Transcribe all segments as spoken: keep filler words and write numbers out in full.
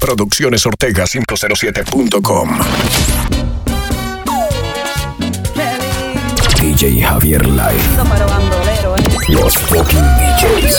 Producciones Ortega quinientos siete punto com. D J Javier Live. Los fucking D Js.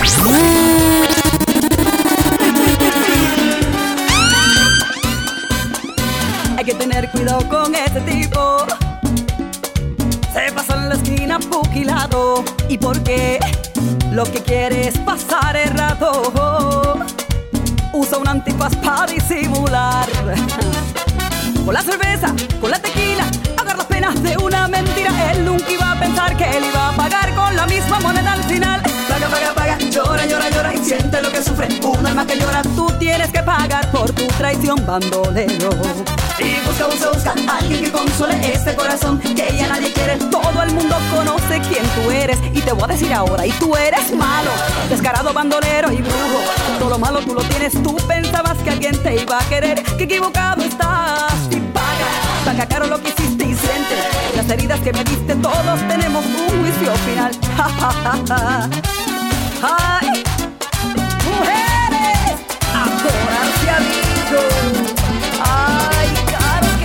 Hay que tener cuidado con este tipo. Se pasa en la esquina puquilado. ¿Y por qué? Lo que quiere es pasar el rato. Usa un antifaz para disimular. Con la cerveza, con la tequila, agarra las penas de una mentira. Él nunca iba a pensar que él iba a pagar con la misma moneda al final. Paga, paga, paga, llora, llora, llora y siente lo que sufre. Un alma que llora, tú tienes que pagar por tu traición, bandolero. Y busca, busca, busca a alguien que consuele este corazón que ya nadie quiere. Todo el mundo conoce quién tú eres. Y te voy a decir ahora, y tú eres malo, descarado, bandolero y brujo. Todo lo malo tú lo tienes, tú pensabas que alguien te iba a querer. Que equivocado estás y paga. Paga caro lo que hiciste y siente las heridas que me diste. Todos tenemos un juicio final. Ja, ja, ja, ja. Ay, mujeres, ahora se ha dicho. Ay, claro que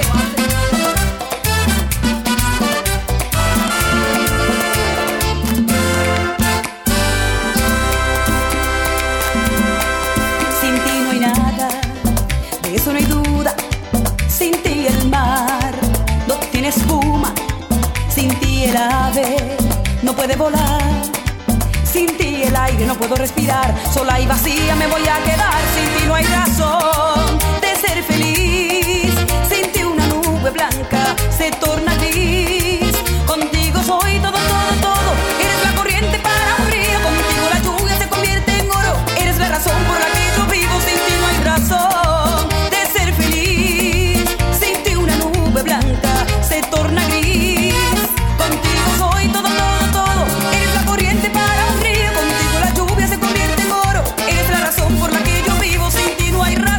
sin ti no hay nada, de eso no hay duda. Sin ti el mar no tiene espuma. Sin ti el ave no puede volar. Sin ti el aire no puedo respirar. Sola y vacía me voy a quedar. Sin ti no hay razón de ser feliz. Sin ti una nube blanca se torna gris. Contigo soy todo, todo, todo. Eres la corriente para un río. Contigo la lluvia se convierte en oro. Eres la razón por la que yo vivo. Sin ti no hay razón de ser feliz. Sin ti una nube blanca se torna gris. Contigo soy todo, todo, todo. Eres la corriente para un río. Contigo la lluvia se convierte en oro. Eres la razón por la que yo vivo. Sin ti no hay razón.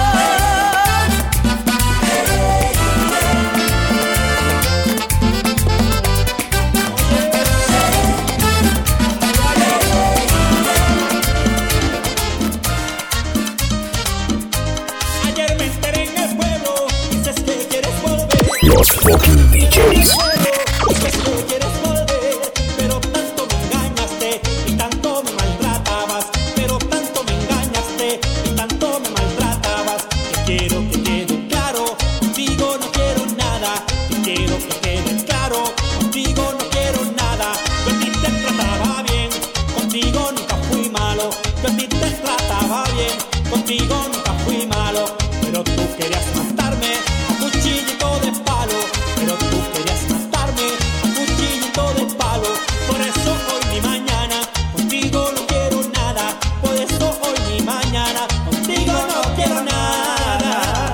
Ayer me enteré en el pueblo. Dices que quieres volver. Los fucking D Js. Dices que quieres volver, pero tanto me engañaste y tanto me maltratabas. Pero tanto me engañaste y tanto me maltratabas. Que quiero que quede claro, contigo no quiero nada. Que quiero que quede claro, contigo no quiero nada. Yo a ti te trataba bien, contigo nunca fui malo. Yo a ti te trataba bien, contigo nunca fui malo. Pero tú querías matarme a cuchillito de palo. Pero tú querías matarme a cuchillito de palo. Por eso hoy ni mañana contigo no quiero nada. Por eso hoy ni mañana contigo no quiero nada.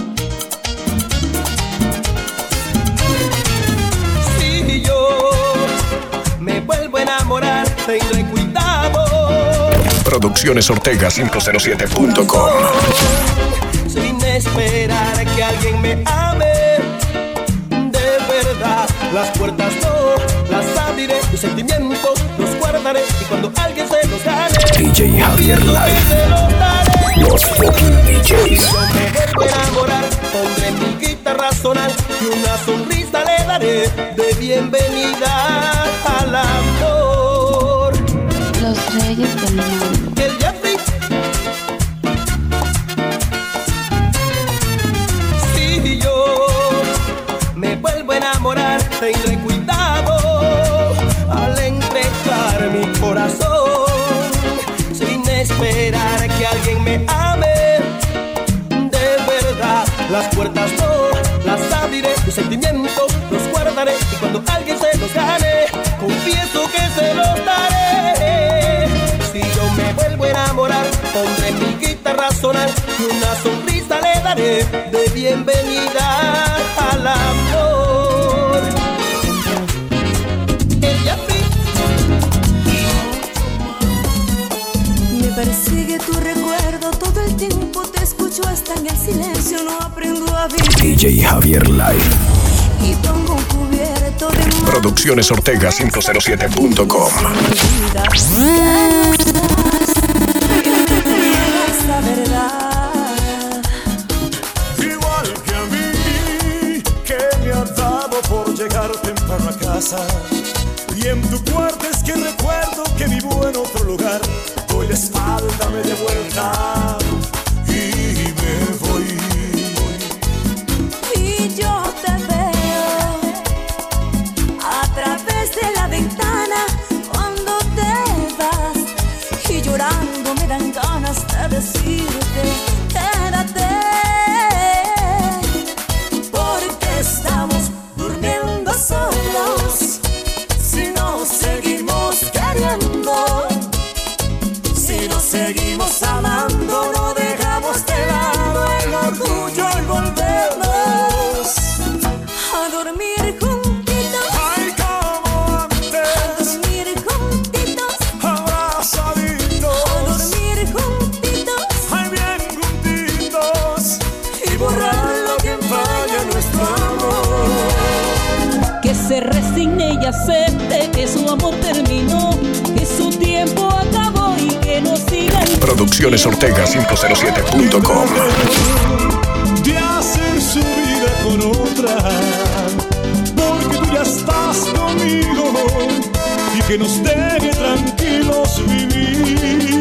Si yo me vuelvo a enamorar, tendré cuidado. Producciones Ortega quinientos siete punto com. Sin esperar que alguien me ame de verdad. Las puertas no las abriré, mis sentimientos los guardaré. Y cuando alguien se los gane, D J Javier Live. se los daré. Los fucking D Yo Js. me vuelvo a enamorar, pondré mi guitarra sonar y una sonrisa le daré de bienvenida al amor. Los Reyes del Mundo. El Jeffrey. Si yo me vuelvo a enamorar, tendré cuidado al entregar mi corazón. Sin esperar que alguien me ame de verdad. Las puertas no las abriré, mis sentimientos los guardaré. Y cuando alguien se los gane, confieso que se los daré. Si yo me vuelvo a enamorar, pondré mi guitarra a sonar y una sonrisa le daré de bienvenida al amor. Ella Me persigue tu recuerdo todo el tiempo. Te escucho hasta en el silencio. No aprendo a vivir. D J Javier Live. Y pongo un cubierto de mar. Producciones Ortega quinientos siete punto com. Esa verdad. casa. Y en tu cuarto es que recuerdo que vivo en otro lugar. Doy la espalda, me de vuelta y me voy. Y yo te veo a través de la ventana cuando te vas, y llorando me dan ganas de decirte quédate, porque estamos durmiendo solos si nos seguimos queriendo, si nos seguimos amando, no dejamos de lado el orgullo y volvemos a dormir juntitos. Ay, como antes, a dormir juntitos, abrazaditos, a dormir juntitos, ay, bien juntitos, y borrar lo que empaña nuestro amor. Que se resigne y acepte que su amor terminó, que su tiempo acabó y que no siga. Producciones Ortega cinco cero siete punto com. De hacer su vida con otra, porque tú ya estás conmigo, y que nos deje tranquilos vivir.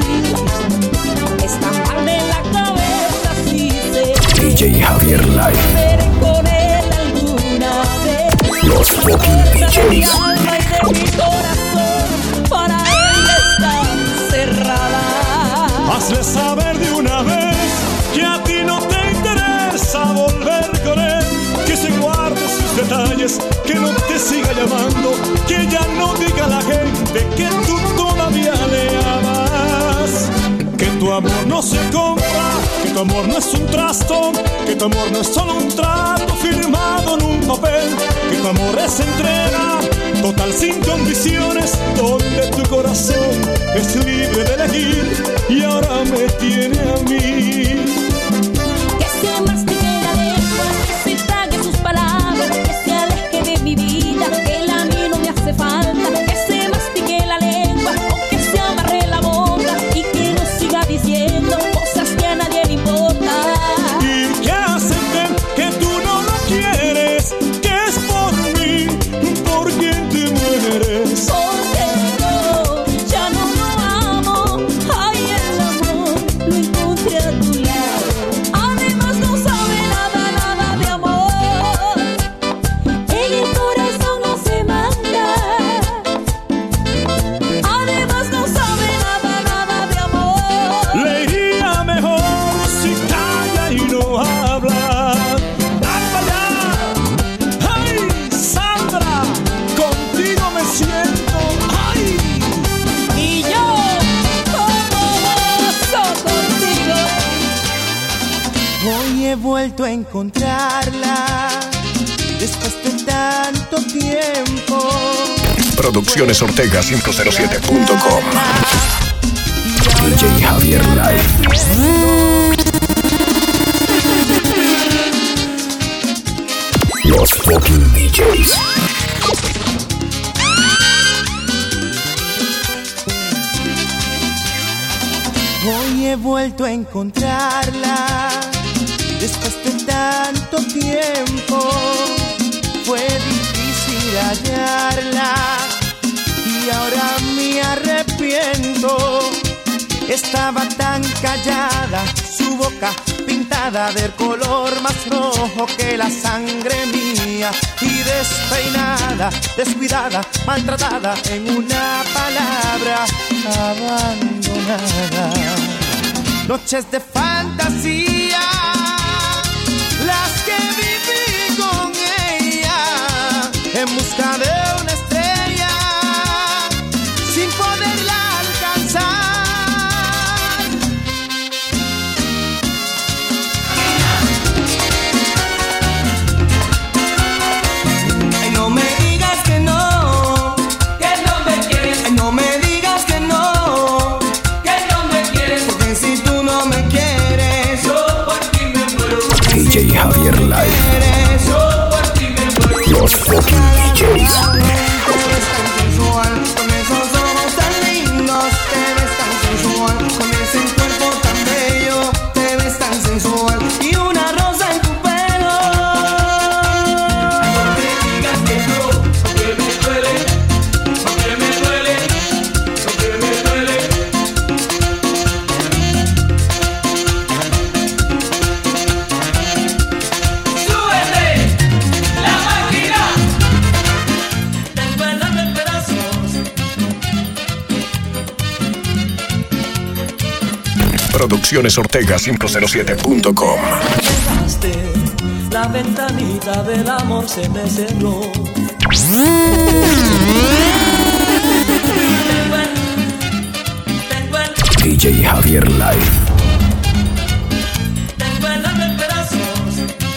Estamparle en la cabeza si se D J Javier Live. ver con él alguna vez. Los fucking D De mi Js. alma y de mi corazón para él está cerrada. Hazle saber de una vez que a ti no te interesa volver con él, que se guarde sus detalles, que no te siga llamando, que ya no diga a la gente que tú todavía le amas, que tu amor no se compra, que tu amor no es un trasto, que tu amor no es solo un trato firmado en un papel, que tu amor es entrega total sin condiciones, donde tu corazón es libre de elegir, y ahora me tiene a mí. Que se mastique la lengua, que se trague sus palabras, que se aleje de mi vida, que él a mí no me hace falta. Que se mastique la lengua, o que se amarre la boca, y que no siga diciendo cosas que a nadie le importa. Y que acepten que tú no lo quieres, que es por mí, por quien te mueres. Porque no, ya no lo amo, ay, el amor lo encontré a tu lado. Además no sabe nada, nada de amor, en el corazón no se manda. Además no sabe nada, nada de amor. Le iría mejor si calla y no habla. ¡Ay, Sandra! Contigo me siento. ¡Ay! Y yo, como gozo contigo. Hoy he vuelto a encontrarla después de tanto tiempo. Producciones Ortega cinco cero siete punto com. D J Javier Live. Los fucking D Js. Hoy he vuelto a encontrarla después de tanto tiempo. Fue difícil hallarla y ahora me arrepiento. Estaba tan callada, su boca pintada del color más rojo que la sangre mía, y despeinada, descuidada, maltratada, en una palabra, abandonada. Noches de fantasía, las que viví con ella, en busca de una estrella, sin poderla alcanzar. Ay, no me digas que no, que no me quieres. Ay, no me digas que no, que no me quieres. Porque si tú no me quieres, yo por ti me muero. D J Javier Live. Yo por ti me muero. Los fucking D Js. Te ves tan sensual, con esos ojos tan lindos. Te ves tan sensual, con ese cuerpo tan bello. Te ves tan sensual, y una rosa en tu pelo. No me digas que no, que me duele. Producciones Ortega cinco cero siete punto com. La ventanita del amor se me cerró. D J Javier Live. Tengo el alma en pedazos.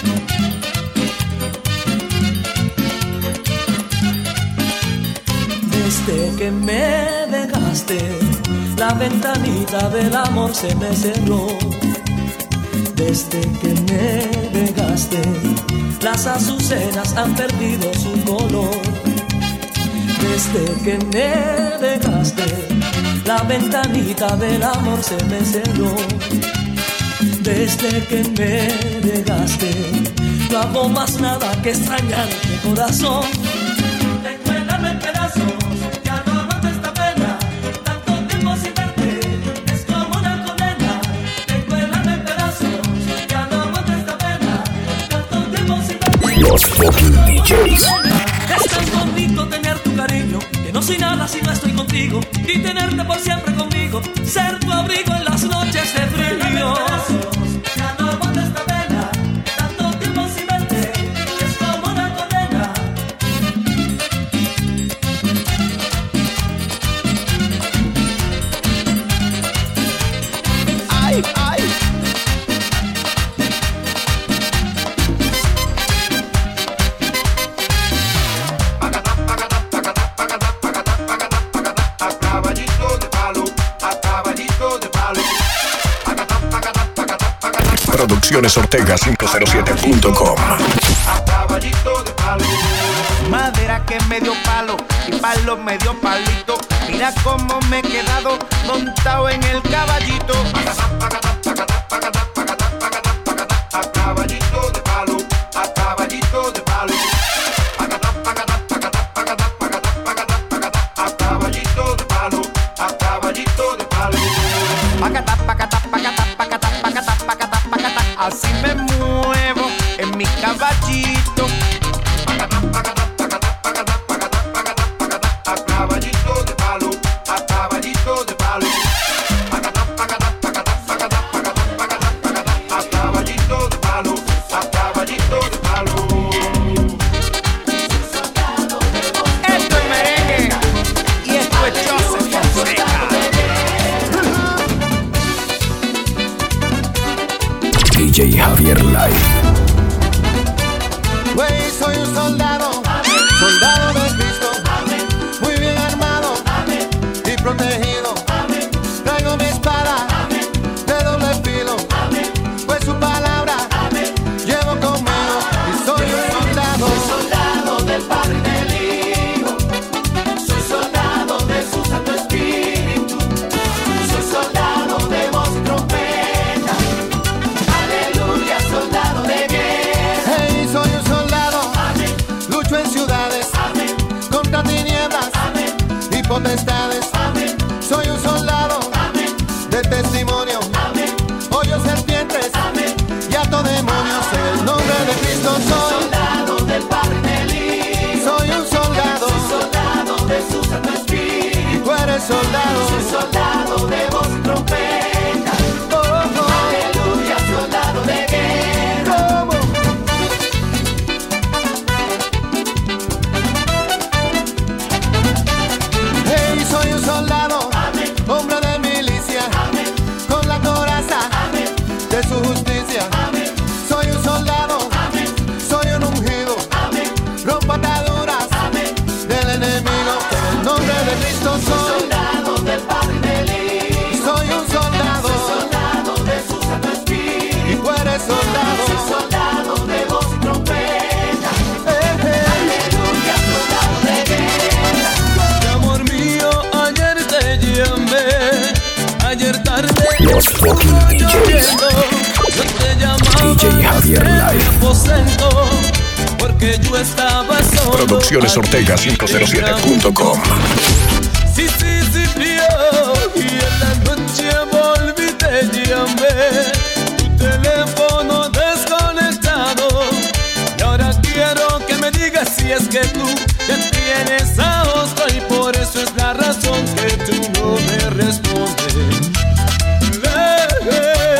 Desde que me dejaste, la ventanita del amor se me cerró. Desde que me dejaste, las azucenas han perdido su color. Desde que me dejaste, la ventanita del amor se me cerró. Desde que me dejaste, no hago más nada que extrañarte, corazón. Tengo el alma en pedazos, ya no aguanto esta pena. Tanto tiempo sin verte, es como una condena. Tengo el alma en pedazos, ya no aguanto esta pena. Tanto tiempo sin verte. Los fucking D Js. Es tan bonito tener tu cariño, que no soy nada si no estoy contigo, y tenerte por siempre conmigo, ser tu abrigo en las noches de frío. Ya no aguanto esta pena, tanto tiempo sin verte, es como una condena. Ay, ay. Producciones Ortega cinco cero siete punto com. Madera que me dio palo y palo me dio palito. Mira cómo me he quedado montado en el caballito. A caballito de palo, a caballito de palo. A caballito de palo, a caballito de palo. Pacata, pacata, pacata, pacata, pacata, pacata, pacata. Así me muevo en mi caballito. Pacata, pacata, pacata, pacata, pacata, pacata, pacata. A caballito de palo, a caballito de palo. Pacata, pacata, pacata, pacata, pacata, pacata, pacata. A caballito de palo, a caballito de palo. Esto es merengue y esto es Joseph Fonseca. D J Javier Live. Güey, soy un soldado, soldado de Cristo, muy bien armado y protegido. Traigo mi espada de doble filo, pues su palabra llevo conmigo y soy un soldado. Soy soldado del Padre y del Hijo, soy soldado de su Santo Espíritu, soy soldado de voz y trompeta. Aleluya, soldado de guerra. Hey, soy un soldado, lucho en ciudades, contra tinieblas y potestades. Soy un soldado de testimonio, hoyo serpientes y ato demonios. En el nombre de Cristo soy soldado del Padre y del Hijo. Soy un soldado, soy soldado de su Santo Espíritu. Y tú eres soldado, soy soldado de voz y trompeta. Oh, oh. Aleluya, soldado de guerra. ¿Cómo? Hey, soy un soldado, hombre de milicia, con la coraza de su justicia. Soy un soldado, soy un ungido, rompo ataduras del enemigo. En el nombre de Cristo soy soldado del Padre y del Hijo. Soy un soldado, soy soldado de su Santo Espíritu. Y tú eres soldado, soy soldado de voz y trompeta. Aleluya, soldado de guerra. Amor mío, ayer te llamé, ayer tarde. Los fucking D Js. Yo te llamaba D J Javier en mi Live. aposento, porque yo estaba solo. Producciones Ortega cinco cero siete punto com. Sí, sí, sí, frío. Y en la noche volví, te llamé. Tu teléfono desconectado. Y ahora quiero que me digas si es que tú ya tienes a otro. Y por eso es la razón que tú no me respondes. Eh, eh.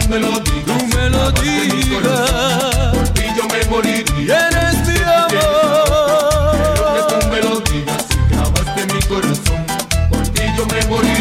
tú me lo digas, tú me lo digas. por ti yo me moriría. Eres mi amor. Quiero que tú me lo digas, si grabaste mi corazón, por ti yo me moriría.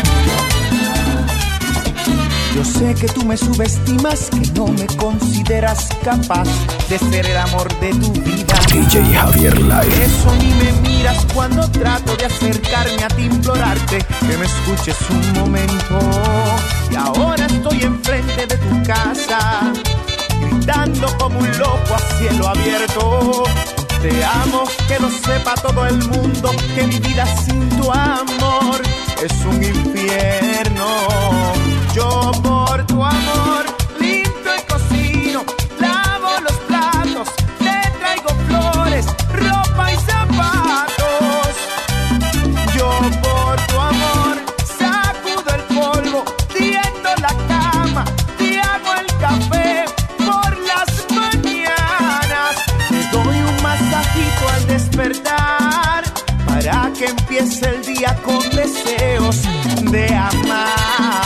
Yo sé que tú me subestimas, que no me consideras capaz de ser el amor de tu vida. D J Javier Live. Por eso ni me miras cuando trato de acercarme a ti, implorarte que me escuches un momento. Y ahora estoy enfrente de tu casa, gritando como un loco a cielo abierto. Te amo, que lo sepa todo el mundo, que mi vida sin tu amor es un infierno. Yo por tu amor limpio y cocino, lavo los platos, te traigo flores, ropa y zapatos. Yo por tu amor sacudo el polvo, tiendo la cama, te hago el café por las mañanas. Te doy un masajito al despertar para que empiece el día con deseos de amar.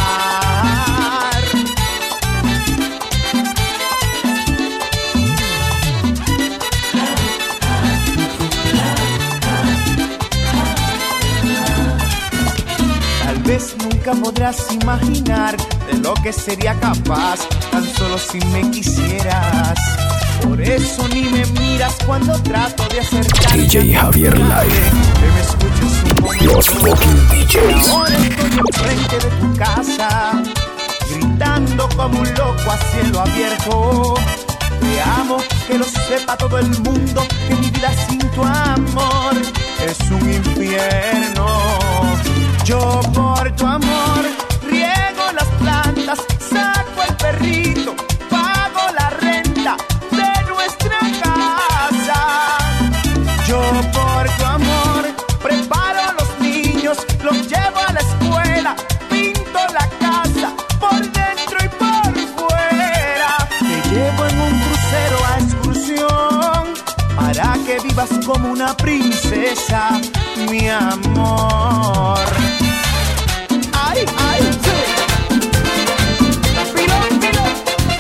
Tal vez nunca podrás imaginar de lo que sería capaz tan solo si me quisieras. Por eso ni me miras cuando trato de acercarme. D J Javier Live. Que me escuches un momento. Los fucking D Js. Ahora estoy enfrente de tu casa, gritando como un loco a cielo abierto. Te amo, que lo sepa todo el mundo, que mi vida sin tu amor es un infierno. Yo por tu amor riego las plantas, saco el perrito, pago la renta de nuestra casa. Yo por tu amor preparo a los niños, los llevo a la escuela, pinto la casa por dentro y por fuera. Te llevo en un crucero a excursión para que vivas como una princesa, mi amor. Ay, ay, sí. Pilón, pilón.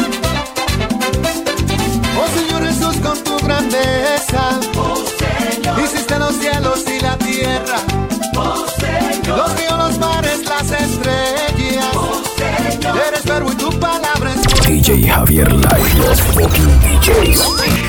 Oh Señor Jesús, con tu grandeza, Oh Señor, hiciste los cielos y la tierra, oh Señor, los ríos, los mares, las estrellas. oh Señor. Eres verbo y tu palabra es fuerza. D J Javier Live. Los fucking D Js.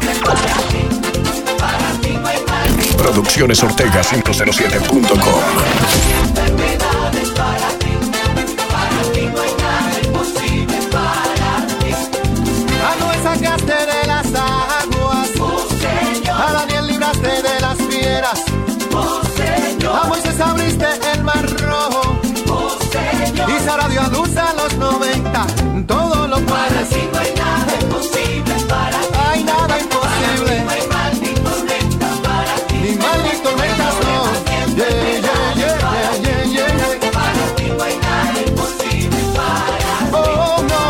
Producciones Ortega cinco cero siete punto com. Enfermedades para ti, para ti no hay nada imposible para ti. A Noé sacaste de las aguas, Oh Señor, a Daniel libraste de las fieras, oh Señor, a Moisés abriste el mar rojo, oh Señor. y Sara dio a luz a los noventa. Todo lo Para puedes, ti no hay nada imposible para ti. hay nada Para ti imposible, no hay mal ni tormenta para ti. ni mal ni tormentas, no. Yeah, yeah, yeah, yeah, yeah, yeah. Para ti no hay nada imposible para ti. Oh, no.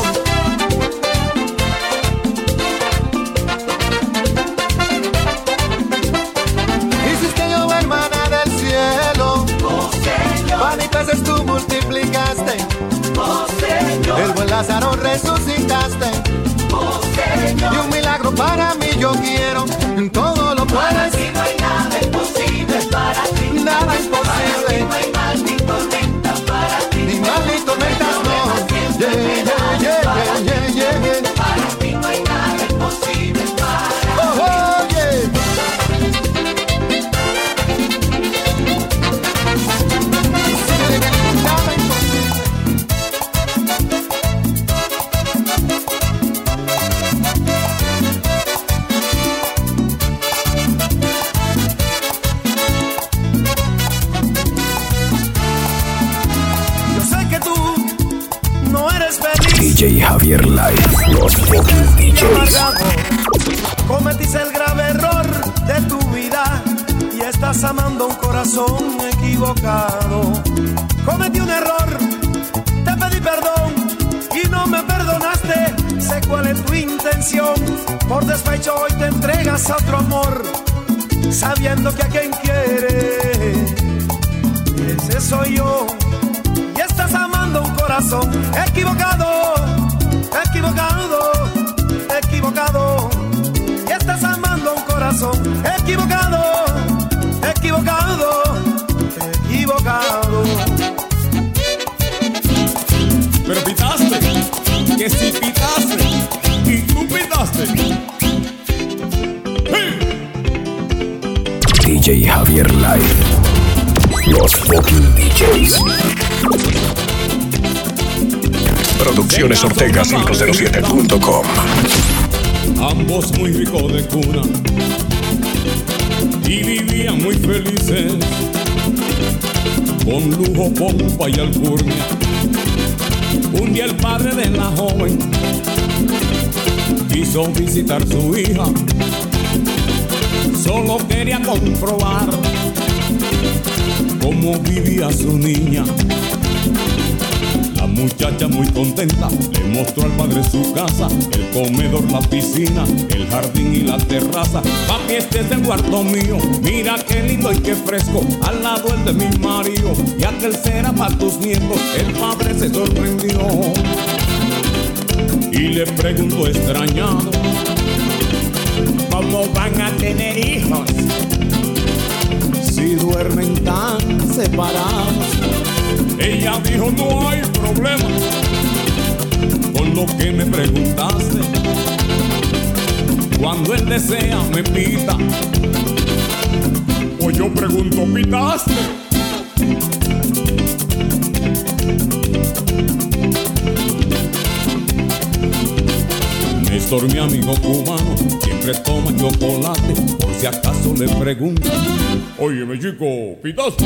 Hiciste llover maná del cielo, Oh Señor, pan y peces tú multiplicaste, oh Señor, el buen Lázaro resucitaste, oh Señor. y un milagro para mí yo quiero. Todo lo Para puedes, ti no hay nada imposible para ti. nada Para ti imposible, no hay mal ni tormenta para ti. ni mal ni tormentas, no. Yeah, yeah, yeah, yeah, yeah, yeah. Para ti no hay nada imposible para ti. Oh, oh, yeah. Nada imposible. Yo sé que tú no eres D feliz. J Javier Live. Los fucking D Js. Amargado. Cometiste el grave error de tu vida y estás amando un corazón equivocado. Cometí un error, te pedí perdón y no me perdonaste. Sé cuál es tu intención. Por despecho hoy te entregas a otro amor, sabiendo que a quien quiere ese soy yo. Y estás amando un corazón equivocado. paso, equivocado, equivocado, equivocado. Pero pitaste, que si pitaste, y tú pitaste. ¡Hey! D J Javier Live. Los fucking D Js. Producciones Ortega cinco cero siete punto com. Ambos muy ricos de cuna y vivían muy felices, con lujo, pompa y alcurnia. Un día el padre de la joven quiso visitar su hija. Solo quería comprobar cómo vivía su niña. La muchacha muy contenta le mostró al padre su casa, el comedor, la piscina, el jardín y la terraza. Papi, este es el cuarto mío, mira qué lindo y qué fresco, al lado el de mi marido, y aquel será para tus nietos. El padre se sorprendió y le preguntó extrañado: ¿cómo van a tener hijos si duermen tan separados? Ella dijo: no hay problema con lo que me preguntaste. Cuando él desea me pita, o yo pregunto, ¿pitaste? Néstor, mi amigo cubano, siempre toma chocolate, por si acaso le preguntan: óyeme chico, ¿pitaste?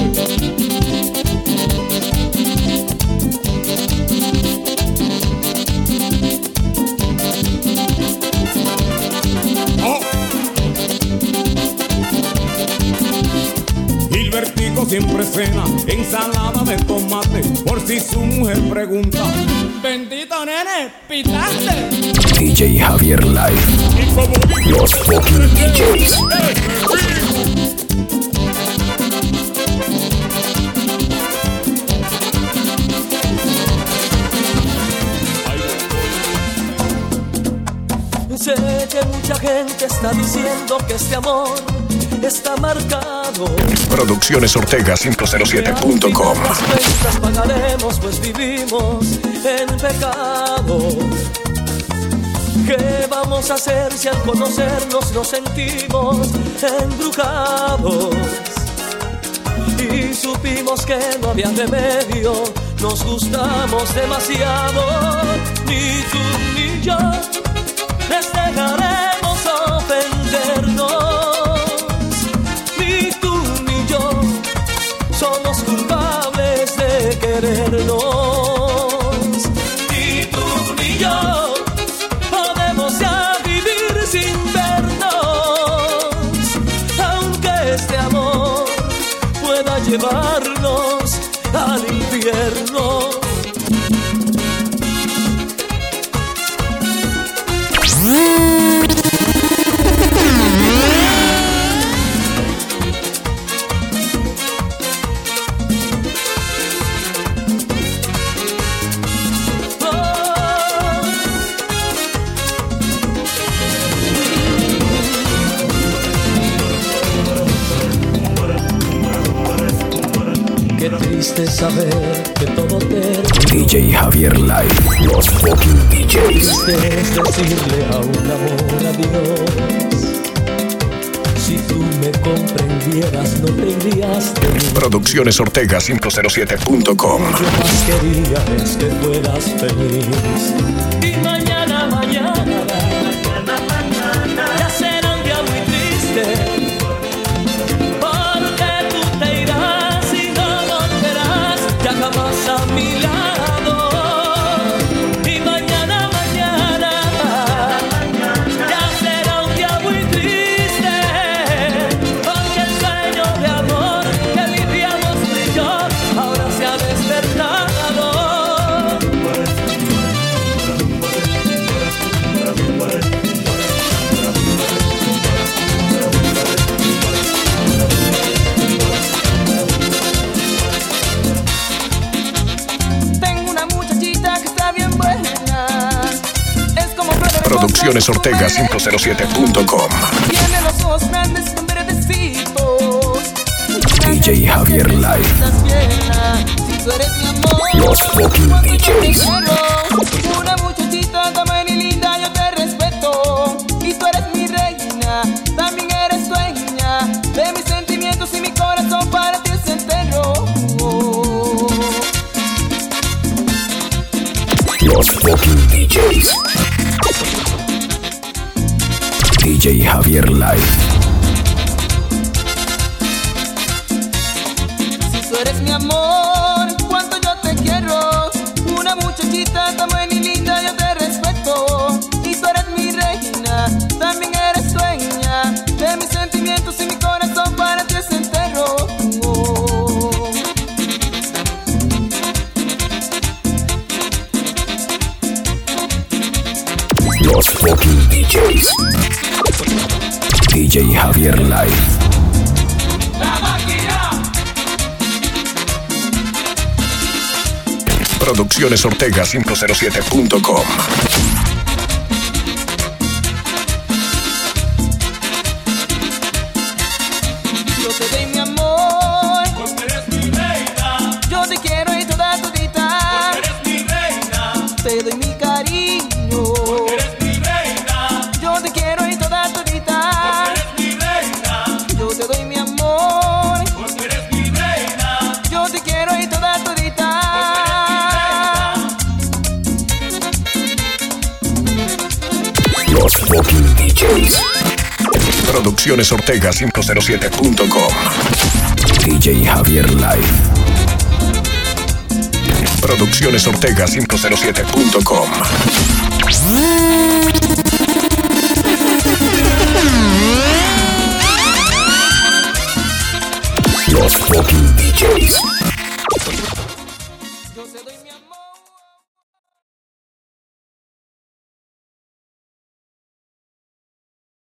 Gilbertico siempre cena ensalada de tomate, por si su mujer pregunta: bendito nene, ¿pitaste? D J Javier Live. Los fucking D Js. Sé que mucha gente está diciendo que este amor está marcado. Producciones Ortega cinco cero siete punto com. Las cuentas pagaremos, pues vivimos en pecado. ¿Qué vamos a hacer si al conocernos nos sentimos embrujados? Y supimos que no había remedio, nos gustamos demasiado. Ni tú ni yo les dejaremos ofendernos. Ni tú ni yo somos culpables de querernos. Ni tú ni yo podemos ya vivir sin vernos, aunque este amor pueda llevarnos al infierno. Qué triste saber que todo termina. D J Javier Live. Los fucking D Js. Triste es decirle a un amor adiós. Si tú me comprendieras no te irías de mí. Producciones Ortega cinco cero siete punto com. Yo más quería es que fueras feliz. Y mañana, mañana, mañana, mañana ya será un día muy triste. Porque tú te irás y no volverás ya jamás a mi lado. Y mañana, mañana ya será un día muy triste. Porque el sueño de amor que vivíamos tú y yo ahora se ha despertado. Producciones Ortega cinco cero siete punto com. Tiene los ojos grandes con verdecitos. D J Javier Live. Si tú eres mi amor, Los fucking D Js. una muchachita tan buena y linda, yo te respeto. Y tú eres mi reina, también eres dueña de mis sentimientos y mi corazón para ti es entero. Los fucking D Js. D J Javier Live. Si tú eres mi amor, cuánto yo te quiero. Una muchachita tan buena y linda, yo te respeto. Y tú eres mi reina, también eres dueña de mis sentimientos y mi corazón para ti es entero. Los fucking D Js. D J Javier Live. Producciones Ortega cinco cero siete punto com. Yo te doy mi amor, porque eres mi reina. Yo te quiero y toda todita, porque eres mi reina. Te doy mi cariño, porque eres mi reina. Yo te quiero y toda todita, porque eres mi reina. Yo te doy mi amor, porque eres mi reina. Yo te quiero y toda todita. Los fucking D Js. Producciones Ortega cinco cero siete punto com. D J Javier Live. Producciones Ortega cinco cero siete punto com. Los fucking D Js.